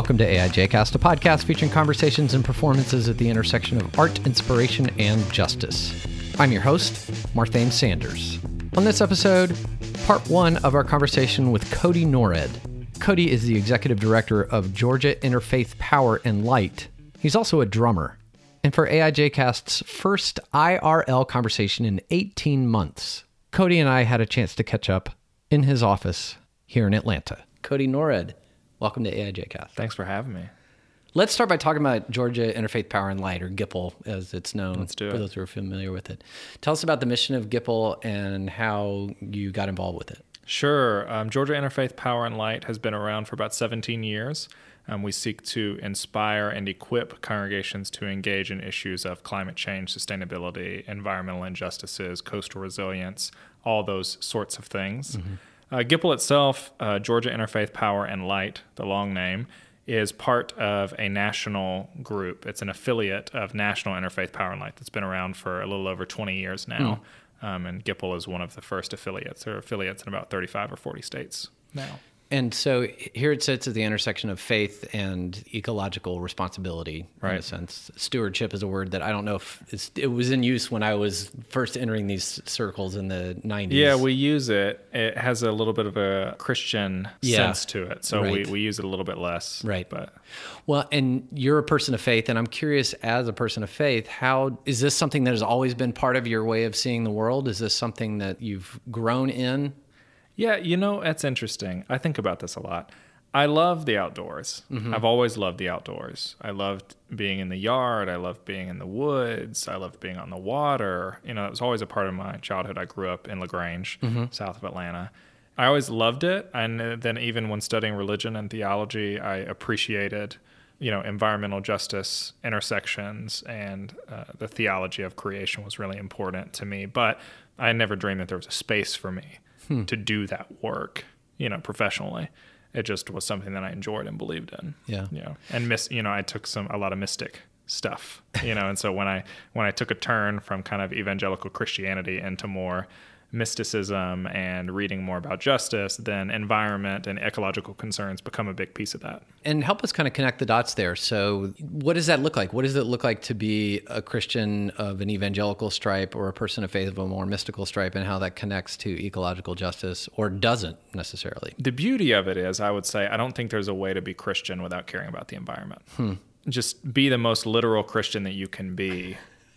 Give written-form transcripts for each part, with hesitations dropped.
Welcome to AIJcast, a podcast featuring conversations and performances at the intersection of art, inspiration, and justice. I'm your host, Marthane Sanders. On this episode, part one of our conversation with Cody Norred. Cody is the executive director of Georgia Interfaith Power and Light. He's also a drummer. And for AIJcast's first IRL conversation in 18 months, Cody and I had a chance to catch up in his office here in Atlanta. Cody Norred, welcome to AIJcast. Thanks for having me. Let's start by talking about Georgia Interfaith Power and Light, or GIPL as it's known. Let's do it. For those who are familiar with it. Tell us about the mission of GIPL and how you got involved with it. Sure. Georgia Interfaith Power and Light has been around for about 17 years. We seek to inspire and equip congregations to engage in issues of climate change, sustainability, environmental injustices, coastal resilience, all those sorts of things. GIPL itself, Georgia Interfaith Power and Light, the long name, is part of a national group. It's an affiliate of National Interfaith Power and Light that's been around for a little over 20 years now. And GIPL is one of the first affiliates. There are affiliates in about 35 or 40 states now. And so here it sits at the intersection of faith and ecological responsibility, in a sense. Stewardship is a word that I don't know if it was in use when I was first entering these circles in the 90s. Yeah, we use it. It has a little bit of a Christian sense to it, so we use it a little bit less. Right. But well, and you're a person of faith, and I'm curious, as a person of faith, how is this something that has always been part of your way of seeing the world? Is this something that you've grown in? Yeah, that's interesting. I think about this a lot. I love the outdoors. I've always loved the outdoors. I loved being in the yard. I loved being in the woods. I loved being on the water. It was always a part of my childhood. I grew up in LaGrange, south of Atlanta. I always loved it. And then even when studying religion and theology, I appreciated, environmental justice intersections, and the theology of creation was really important to me. But I never dreamed that there was a space for me to do that work, professionally. It just was something that I enjoyed and believed in. Yeah. And I took a lot of mystic stuff, and so when I took a turn from kind of evangelical Christianity into more mysticism and reading more about justice, then environment and ecological concerns become a big piece of that. And help us kind of connect the dots there. So what does that look like? What does it look like to be a Christian of an evangelical stripe or a person of faith of a more mystical stripe, and how that connects to ecological justice, or doesn't necessarily? The beauty of it is, I would say, I don't think there's a way to be Christian without caring about the environment. Just be the most literal Christian that you can be.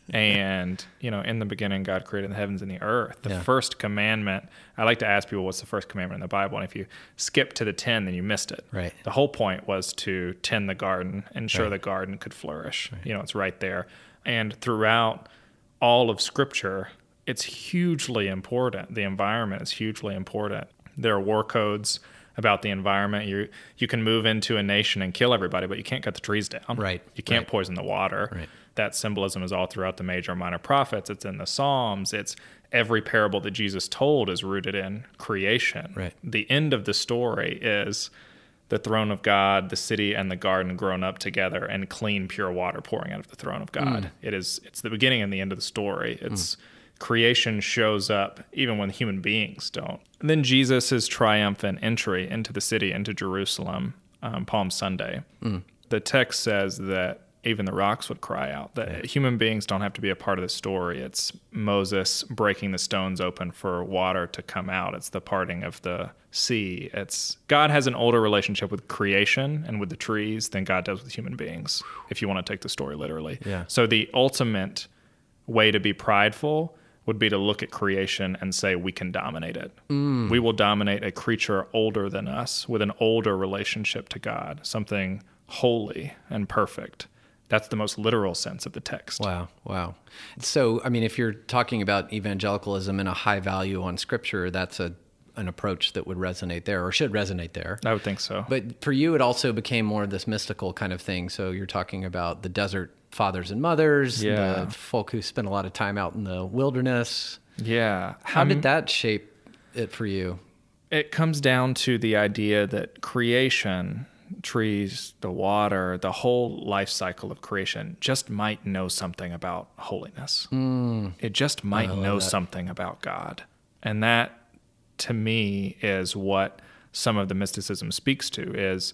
And, in the beginning, God created the heavens and the earth. The first commandment, I like to ask people, what's the first commandment in the Bible? And if you skip to the 10, then you missed it. Right. The whole point was to tend the garden, ensure the garden could flourish. Right. It's right there. And throughout all of Scripture, it's hugely important. The environment is hugely important. There are war codes about the environment. You can move into a nation and kill everybody, but you can't cut the trees down. Right. You can't poison the water. Right. That symbolism is all throughout the major and minor prophets. It's in the Psalms. It's every parable that Jesus told is rooted in creation. Right. The end of the story is the throne of God, the city, and the garden grown up together, and clean, pure water pouring out of the throne of God. It's the beginning and the end of the story. It's creation shows up even when human beings don't. And then Jesus' triumphant entry into the city, into Jerusalem, Palm Sunday. The text says that even the rocks would cry out. That human beings don't have to be a part of the story. It's Moses breaking the stones open for water to come out. It's the parting of the sea. It's God has an older relationship with creation and with the trees than God does with human beings, if you want to take the story literally. Yeah. So the ultimate way to be prideful would be to look at creation and say, we can dominate it. We will dominate a creature older than us with an older relationship to God, something holy and perfect. That's the most literal sense of the text. Wow. So, if you're talking about evangelicalism and a high value on Scripture, that's an approach that would resonate there, or should resonate there. I would think so. But for you, it also became more of this mystical kind of thing. So you're talking about the desert fathers and mothers, the folk who spent a lot of time out in the wilderness. Yeah. How did that shape it for you? It comes down to the idea that creation, trees, the water, the whole life cycle of creation just might know something about holiness. It just might know something about God. And that, to me, is what some of the mysticism speaks to, is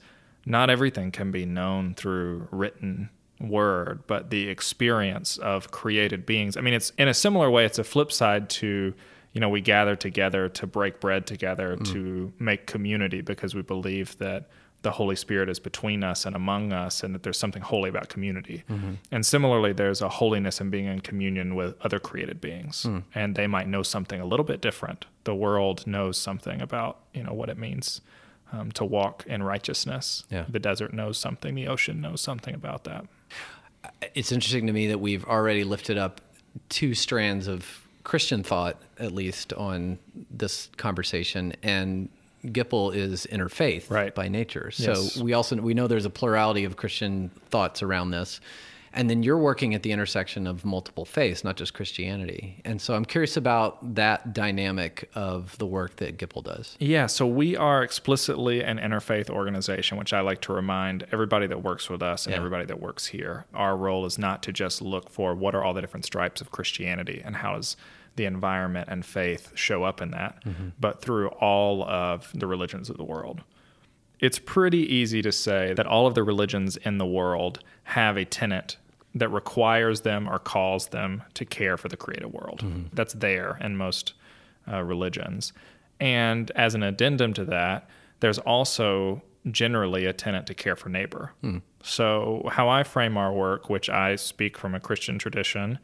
not everything can be known through written word, but the experience of created beings. I mean, it's in a similar way, it's a flip side to, we gather together to break bread together, to make community, because we believe that the Holy Spirit is between us and among us, and that there's something holy about community. And similarly, there's a holiness in being in communion with other created beings, and they might know something a little bit different. The world knows something about, what it means to walk in righteousness. Yeah. The desert knows something. The ocean knows something about that. It's interesting to me that we've already lifted up two strands of Christian thought, at least, on this conversation, and Gipple is interfaith by nature. So Yes. we know there's a plurality of Christian thoughts around this. And then you're working at the intersection of multiple faiths, not just Christianity. And so I'm curious about that dynamic of the work that Gipple does. Yeah, so we are explicitly an interfaith organization, which I like to remind everybody that works with us and everybody that works here. Our role is not to just look for what are all the different stripes of Christianity and how does the environment and faith show up in that, but through all of the religions of the world. It's pretty easy to say that all of the religions in the world have a tenet that requires them or calls them to care for the created world. That's there in most religions. And as an addendum to that, there's also generally a tenet to care for neighbor. So how I frame our work, which I speak from a Christian tradition,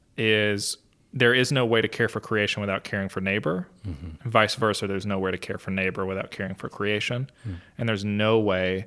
is there is no way to care for creation without caring for neighbor. Vice versa, there's no way to care for neighbor without caring for creation. And there's no way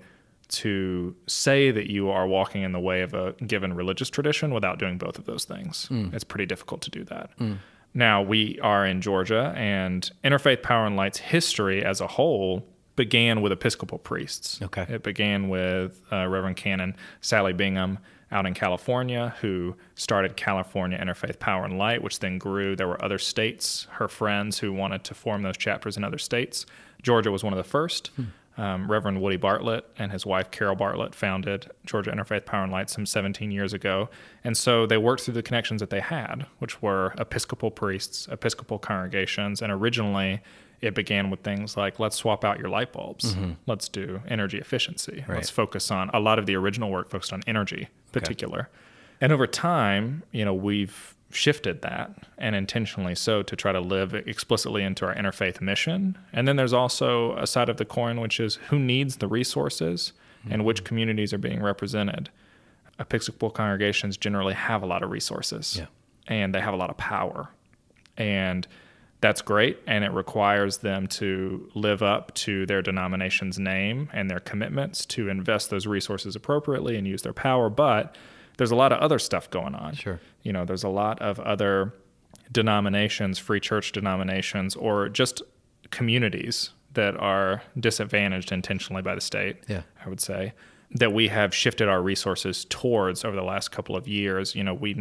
to say that you are walking in the way of a given religious tradition without doing both of those things. It's pretty difficult to do that. Now, we are in Georgia, and Interfaith Power and Light's history as a whole began with Episcopal priests. Okay. It began with Reverend Canon Sally Bingham out in California, who started California Interfaith Power and Light, which then grew. There were other states, her friends, who wanted to form those chapters in other states. Georgia was one of the first. Reverend Woody Bartlett and his wife Carol Bartlett founded Georgia Interfaith Power and Light some 17 years ago. And so they worked through the connections that they had, which were Episcopal priests, Episcopal congregations. And originally it began with things like, let's swap out your light bulbs. Let's do energy efficiency. Right. Let's focus on, a lot of the original work focused on energy in particular. And over time, we've shifted that, and intentionally so, to try to live explicitly into our interfaith mission. And then there's also a side of the coin, which is who needs the resources and which communities are being represented. Episcopal congregations generally have a lot of resources and they have a lot of power. And that's great, and it requires them to live up to their denomination's name and their commitments to invest those resources appropriately and use their power. But there's a lot of other stuff going on. Sure. There's a lot of other denominations, free church denominations, or just communities that are disadvantaged intentionally by the state, I would say, that we have shifted our resources towards over the last couple of years.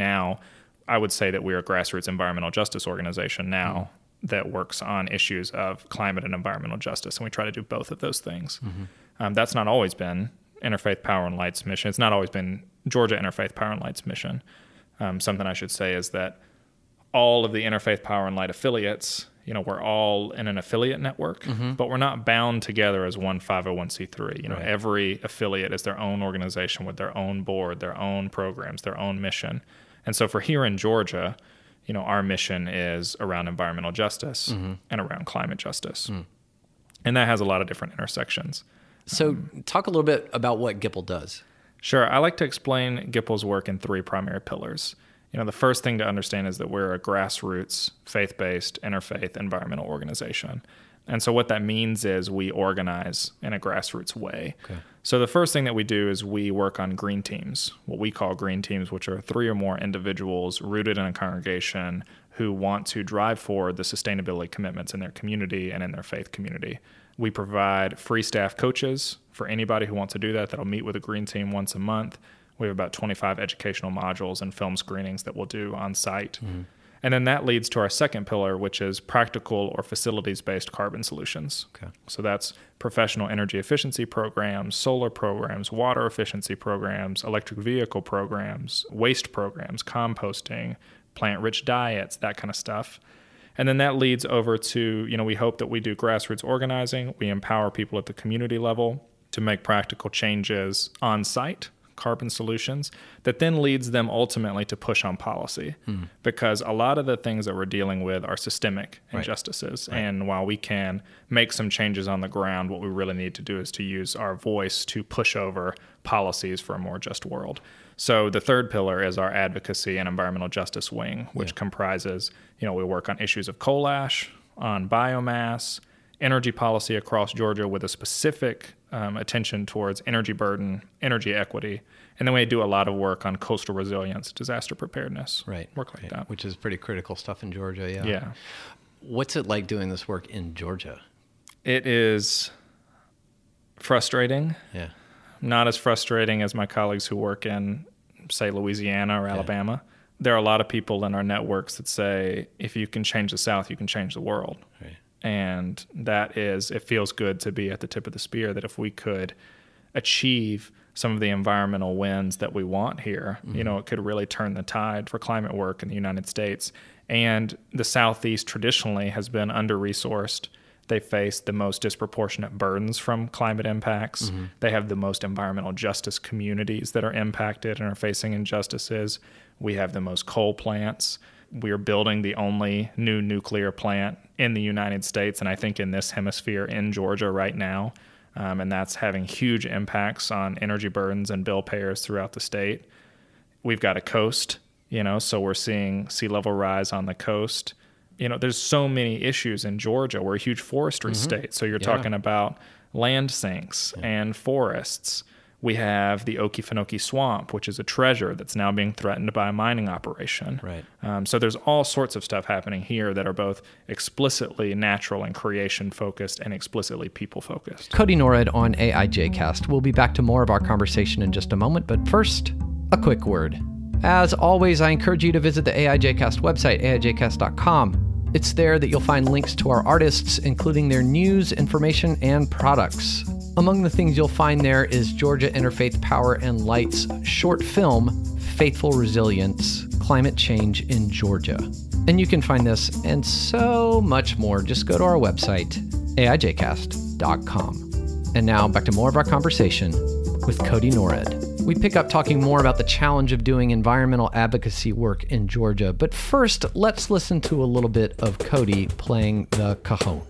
I would say that we're a grassroots environmental justice organization now that works on issues of climate and environmental justice, and we try to do both of those things. That's not always been Interfaith Power and Light's mission. It's not always been Georgia Interfaith Power and Light's mission. Something I should say is that all of the Interfaith Power and Light affiliates, we're all in an affiliate network, but we're not bound together as one 501c3. Every affiliate is their own organization with their own board, their own programs, their own mission. And so for here in Georgia, our mission is around environmental justice and around climate justice. And that has a lot of different intersections. So talk a little bit about what Gipple does. Sure. I like to explain Gipple's work in three primary pillars. The first thing to understand is that we're a grassroots, faith-based, interfaith environmental organization. And so what that means is we organize in a grassroots way. Okay. So the first thing that we do is we work on green teams, what we call green teams, which are 3 or more individuals rooted in a congregation who want to drive forward the sustainability commitments in their community and in their faith community. We provide free staff coaches for anybody who wants to do that. That'll meet with a green team once a month. We have about 25 educational modules and film screenings that we'll do on site. And then that leads to our second pillar, which is practical or facilities-based carbon solutions. Okay. So that's professional energy efficiency programs, solar programs, water efficiency programs, electric vehicle programs, waste programs, composting, plant-rich diets, that kind of stuff. And then that leads over to, we hope that we do grassroots organizing. We empower people at the community level. to make practical changes on site, carbon solutions, that then leads them ultimately to push on policy. Because a lot of the things that we're dealing with are systemic injustices. And while we can make some changes on the ground, what we really need to do is to use our voice to push over policies for a more just world. So the third pillar is our advocacy and environmental justice wing, which comprises, we work on issues of coal ash, on biomass, energy policy across Georgia with a specific attention towards energy burden, energy equity. And then we do a lot of work on coastal resilience, disaster preparedness, work like that. Which is pretty critical stuff in Georgia, Yeah. What's it like doing this work in Georgia? It is frustrating. Yeah. Not as frustrating as my colleagues who work in, say, Louisiana or Alabama. There are a lot of people in our networks that say, if you can change the South, you can change the world. Right. And it feels good to be at the tip of the spear, that if we could achieve some of the environmental wins that we want here, it could really turn the tide for climate work in the United States. And the Southeast traditionally has been under-resourced. They face the most disproportionate burdens from climate impacts. They have the most environmental justice communities that are impacted and are facing injustices. We have the most coal plants. We are building the only new nuclear plant in the United States, and I think in this hemisphere in Georgia right now. And that's having huge impacts on energy burdens and bill payers throughout the state. We've got a coast, so we're seeing sea level rise on the coast. There's so many issues in Georgia. We're a huge forestry state. So you're talking about land sinks and forests. We have the Okefenokee Swamp, which is a treasure that's now being threatened by a mining operation. Right. So there's all sorts of stuff happening here that are both explicitly natural and creation focused and explicitly people focused. Cody Norred on AIJcast. We'll be back to more of our conversation in just a moment, but first, a quick word. As always, I encourage you to visit the AIJcast website, aijcast.com. It's there that you'll find links to our artists, including their news, information, and products. Among the things you'll find there is Georgia Interfaith Power and Light's short film, Faithful Resilience, Climate Change in Georgia. And you can find this and so much more. Just go to our website, aijcast.com. And now back to more of our conversation with Cody Norred. We pick up talking more about the challenge of doing environmental advocacy work in Georgia. But first, let's listen to a little bit of Cody playing the cajon.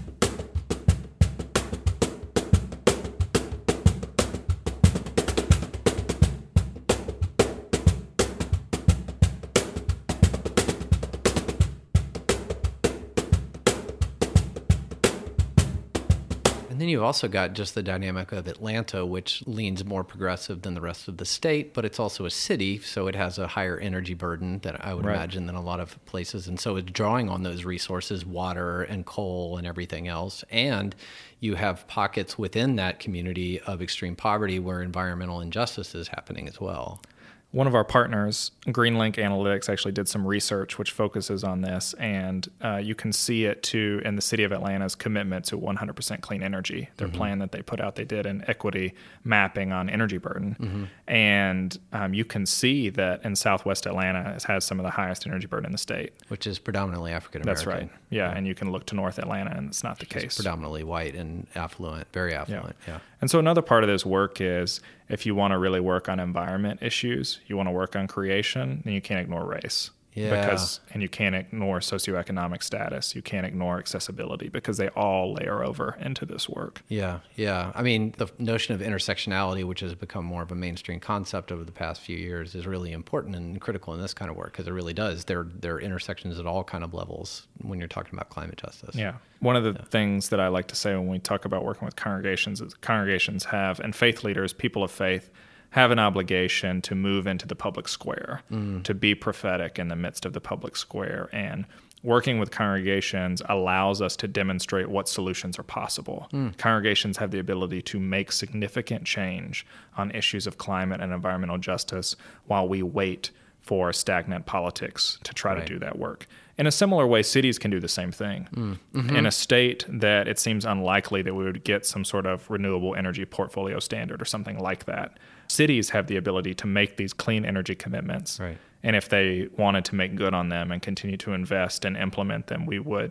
And then you've also got just the dynamic of Atlanta, which leans more progressive than the rest of the state, but it's also a city, so it has a higher energy burden that I would imagine than a lot of places. And so it's drawing on those resources, water and coal and everything else. And you have pockets within that community of extreme poverty where environmental injustice is happening as well. One of our partners, GreenLink Analytics, actually did some research which focuses on this, and you can see it too in the city of Atlanta's commitment to 100% clean energy. Their plan that they put out, they did an equity mapping on energy burden, and you can see that in Southwest Atlanta it has some of the highest energy burden in the state. Which is predominantly African American. That's right. Yeah, and you can look to North Atlanta, and it's not the case. It's predominantly white and affluent, very affluent. Yeah. And so another part of this work is if you want to really work on environment issues, you want to work on creation, then you can't ignore race. Yeah. And you can't ignore socioeconomic status. You can't ignore accessibility because they all layer over into this work. Yeah. I mean, the notion of intersectionality, which has become more of a mainstream concept over the past few years, is really important and critical in this kind of work because it really does. There are intersections at all kind of levels when you're talking about climate justice. Yeah. One of the things that I like to say when we talk about working with congregations is congregations have, and faith leaders, people of faith, have an obligation to move into the public square, to be prophetic in the midst of the public square. And working with congregations allows us to demonstrate what solutions are possible. Congregations have the ability to make significant change on issues of climate and environmental justice while we wait for stagnant politics to try to do that work. In a similar way, cities can do the same thing. In a state that it seems unlikely that we would get some sort of renewable energy portfolio standard or something like that, cities have the ability to make these clean energy commitments. Right. And if they wanted to make good on them and continue to invest and implement them, we would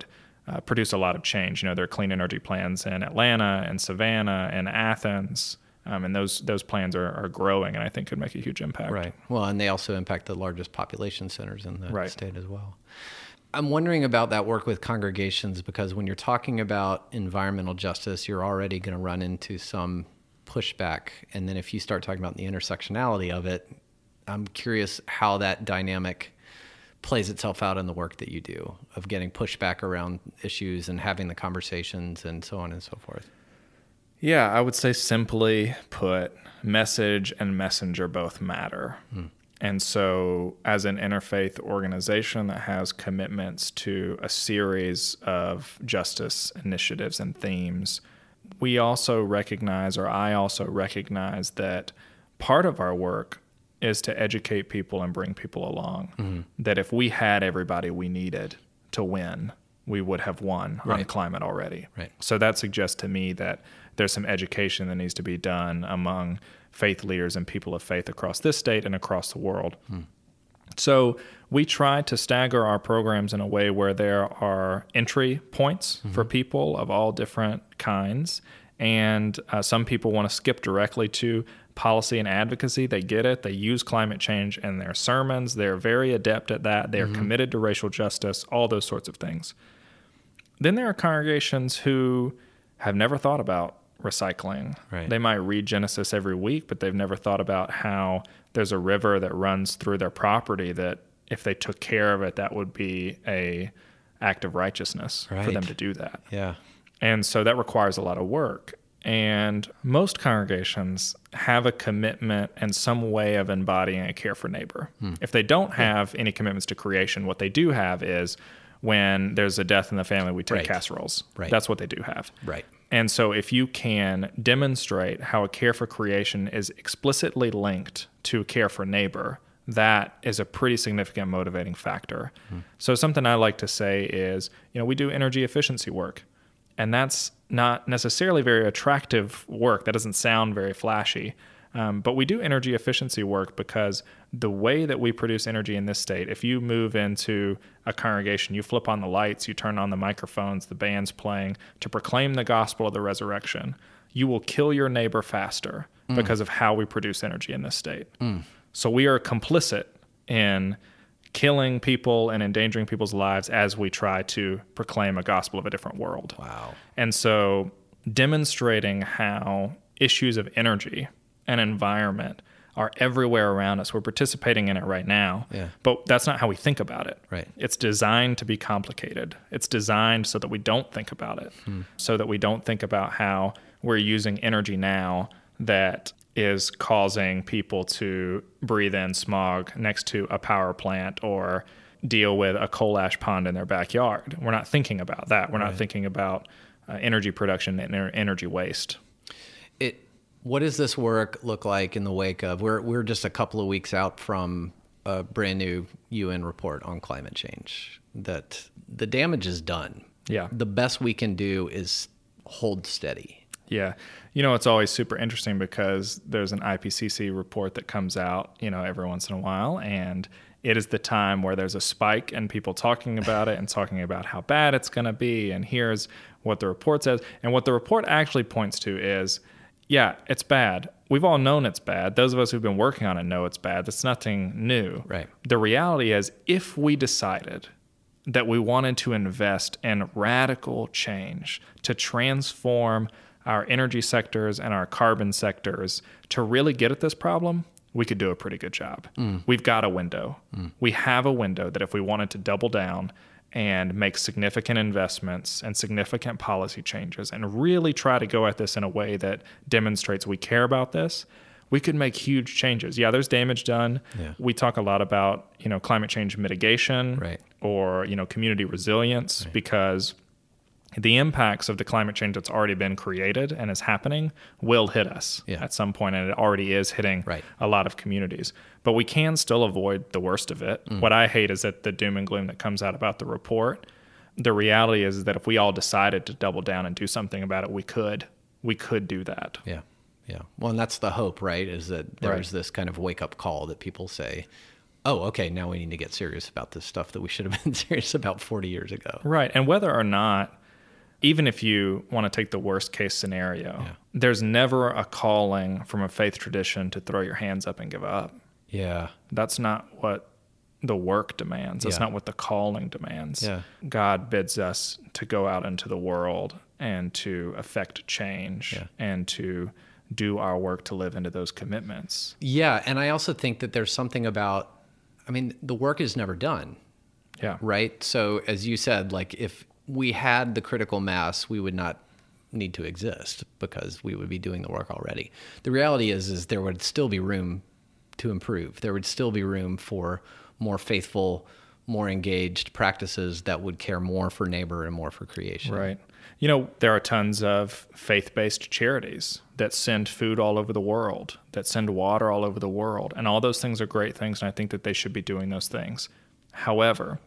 produce a lot of change. There are clean energy plans in Atlanta and Savannah and Athens, and those plans are growing, and I think could make a huge impact. Right. Well, and they also impact the largest population centers in the Right. state as well. I'm wondering about that work with congregations, because when you're talking about environmental justice, you're already going to run into some pushback. And then if you start talking about the intersectionality of it, I'm curious how that dynamic plays itself out in the work that you do of getting pushback around issues and having the conversations and so on and so forth. Yeah, I would say simply put, message and messenger both matter. And so as an interfaith organization that has commitments to a series of justice initiatives and themes, we also recognize, or I also recognize, that part of our work is to educate people and bring people along. That if we had everybody we needed to win, we would have won on climate already. Right. So that suggests to me that there's some education that needs to be done among faith leaders and people of faith across this state and across the world. So we try to stagger our programs in a way where there are entry points for people of all different kinds. And some people want to skip directly to policy and advocacy. They get it. They use climate change in their sermons. They're very adept at that. They're committed to racial justice, all those sorts of things. Then there are congregations who have never thought about recycling. Right. They might read Genesis every week, but they've never thought about how there's a river that runs through their property that if they took care of it, that would be a act of righteousness for them to do that. Yeah. And so that requires a lot of work. And most congregations have a commitment and some way of embodying a care for neighbor. If they don't have any commitments to creation, what they do have is when there's a death in the family, we take casseroles. That's what they do have. Right. And so if you can demonstrate how a care for creation is explicitly linked to a care for neighbor, that is a pretty significant motivating factor. So something I like to say is, we do energy efficiency work, and that's not necessarily very attractive work. That doesn't sound very flashy. But we do energy efficiency work because the way that we produce energy in this state, if you move into a congregation, you flip on the lights, you turn on the microphones, the band's playing to proclaim the gospel of the resurrection, you will kill your neighbor faster because of how we produce energy in this state. So we are complicit in killing people and endangering people's lives as we try to proclaim a gospel of a different world. Wow. And so demonstrating how issues of energy and environment are everywhere around us. We're participating in it right now, but that's not how we think about it. Right. It's designed to be complicated. It's designed so that we don't think about it, so that we don't think about how we're using energy now that is causing people to breathe in smog next to a power plant or deal with a coal ash pond in their backyard. We're not thinking about that. We're not thinking about energy production and energy waste. What does this work look like in the wake of, we're just a couple of weeks out from a brand new UN report on climate change, that the damage is done. Yeah. The best we can do is hold steady. Yeah. It's always super interesting because there's an IPCC report that comes out, every once in a while, and it is the time where there's a spike and people talking about it and talking about how bad it's going to be. And here's what the report says. And what the report actually points to is, yeah, it's bad. We've all known it's bad. Those of us who've been working on it know it's bad. That's nothing new. Right. The reality is, if we decided that we wanted to invest in radical change to transform our energy sectors and our carbon sectors to really get at this problem, we could do a pretty good job. We've got a window. We have a window that if we wanted to double down and make significant investments and significant policy changes and really try to go at this in a way that demonstrates we care about this, we could make huge changes. Yeah, there's damage done. Yeah. We talk a lot about, climate change mitigation or, community resilience because the impacts of the climate change that's already been created and is happening will hit us at some point, and it already is hitting a lot of communities. But we can still avoid the worst of it. What I hate is that the doom and gloom that comes out about the report. The reality is that if we all decided to double down and do something about it, we could do that. Yeah. Well, and that's the hope, right? Is that there's this kind of wake-up call that people say, oh, okay, now we need to get serious about this stuff that we should have been serious about 40 years ago. Right. And whether or not, even if you want to take the worst case scenario, there's never a calling from a faith tradition to throw your hands up and give up. Yeah. That's not what the work demands. That's not what the calling demands. Yeah. God bids us to go out into the world and to affect change and to do our work to live into those commitments. Yeah. And I also think that there's something about, I mean, the work is never done. Yeah. Right? So as you said, like if we had the critical mass, we would not need to exist because we would be doing the work already. The reality is there would still be room to improve. There would still be room for more faithful, more engaged practices that would care more for neighbor and more for creation. Right. You know, there are tons of faith-based charities that send food all over the world, that send water all over the world. And all those things are great things, and I think that they should be doing those things. However,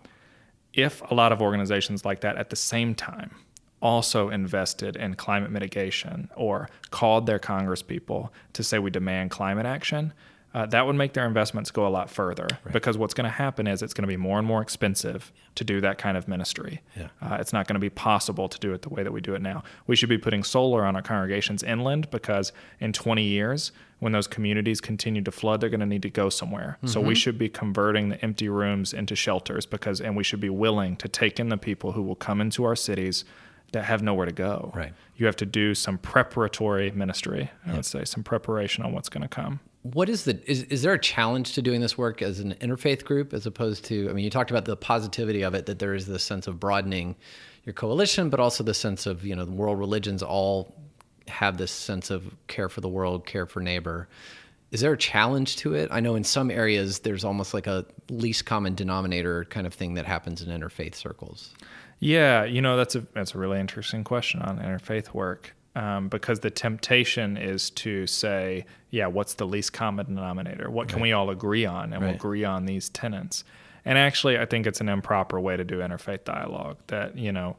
if a lot of organizations like that at the same time also invested in climate mitigation or called their congresspeople to say we demand climate action, that would make their investments go a lot further, because what's going to happen is it's going to be more and more expensive to do that kind of ministry. It's not going to be possible to do it the way that we do it now. We should be putting solar on our congregations inland, because in 20 years, when those communities continue to flood, they're going to need to go somewhere. So we should be converting the empty rooms into shelters, and we should be willing to take in the people who will come into our cities that have nowhere to go. Right. You have to do some preparatory ministry, I would say, some preparation on what's going to come. What is is there a challenge to doing this work as an interfaith group as opposed to, I mean, you talked about the positivity of it, that there is this sense of broadening your coalition, but also the sense of, the world religions all have this sense of care for the world, care for neighbor. Is there a challenge to it? I know in some areas there's almost like a least common denominator kind of thing that happens in interfaith circles. Yeah, that's a really interesting question on interfaith work. Because the temptation is to say, what's the least common denominator? What can we all agree on? And we'll agree on these tenets. And actually, I think it's an improper way to do interfaith dialogue. That,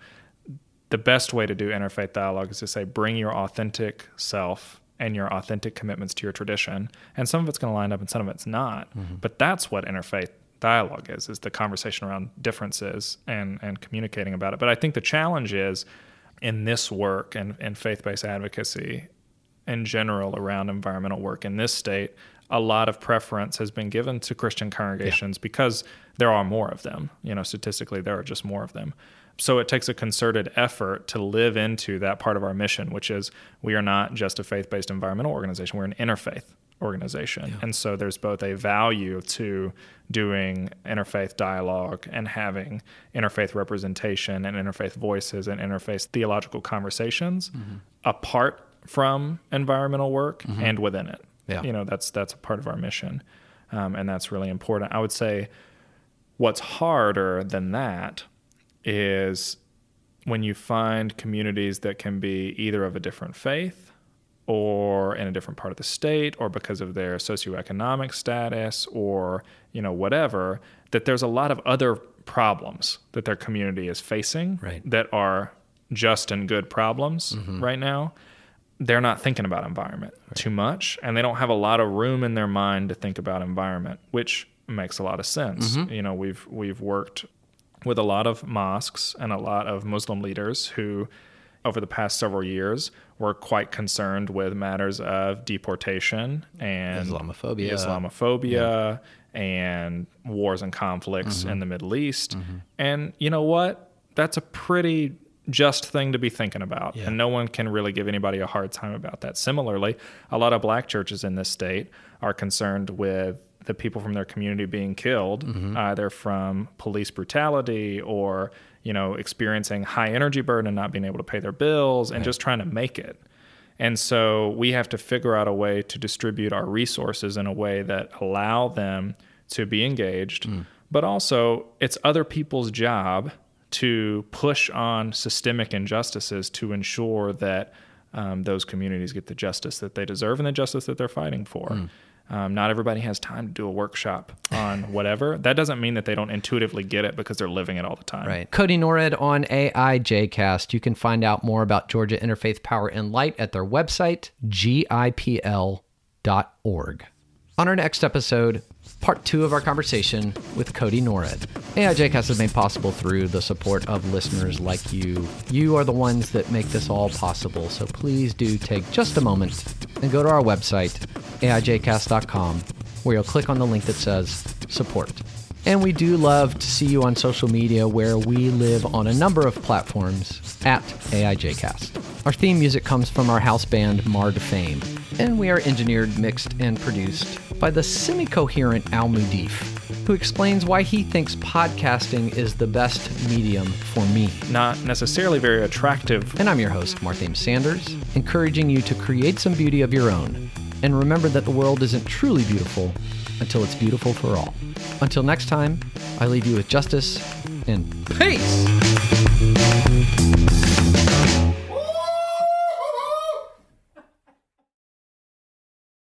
the best way to do interfaith dialogue is to say, bring your authentic self and your authentic commitments to your tradition. And some of it's going to line up and some of it's not. But that's what interfaith dialogue is the conversation around differences and communicating about it. But I think the challenge is, in this work and faith-based advocacy in general around environmental work in this state, a lot of preference has been given to Christian congregations because there are more of them. Statistically, there are just more of them. So it takes a concerted effort to live into that part of our mission, which is we are not just a faith-based environmental organization, we're an interfaith organization. And so there's both a value to doing interfaith dialogue and having interfaith representation and interfaith voices and interfaith theological conversations apart from environmental work and within it. That's a part of our mission. And that's really important. I would say what's harder than that is when you find communities that can be either of a different faith or in a different part of the state, or because of their socioeconomic status, or whatever, that there's a lot of other problems that their community is facing that are just and good problems right now. They're not thinking about environment too much, and they don't have a lot of room in their mind to think about environment, which makes a lot of sense. We've worked with a lot of mosques and a lot of Muslim leaders who, over the past several years, were quite concerned with matters of deportation and Islamophobia and wars and conflicts in the Middle East. And you know what? That's a pretty just thing to be thinking about. And no one can really give anybody a hard time about that. Similarly, a lot of black churches in this state are concerned with the people from their community being killed, either from police brutality or experiencing high energy burden and not being able to pay their bills and just trying to make it. And so we have to figure out a way to distribute our resources in a way that allow them to be engaged, but also it's other people's job to push on systemic injustices to ensure that those communities get the justice that they deserve and the justice that they're fighting for. Not everybody has time to do a workshop on whatever. That doesn't mean that they don't intuitively get it because they're living it all the time. Right. Cody Norred on AIJcast. You can find out more about Georgia Interfaith Power and Light at their website, gipl.org. On our next episode, part 2 of our conversation with Cody Norred. AIJcast is made possible through the support of listeners like you. You are the ones that make this all possible, so please do take just a moment and go to our website, aijcast.com, where you'll click on the link that says support. And we do love to see you on social media, where we live on a number of platforms at AIJcast. Our theme music comes from our house band Marred Fame, and we are engineered, mixed, and produced by the semi-coherent Al Mudif, who explains why he thinks podcasting is the best medium for me. Not necessarily very attractive. And I'm your host, Marthame Sanders, encouraging you to create some beauty of your own. And remember that the world isn't truly beautiful until it's beautiful for all. Until next time, I leave you with justice and peace!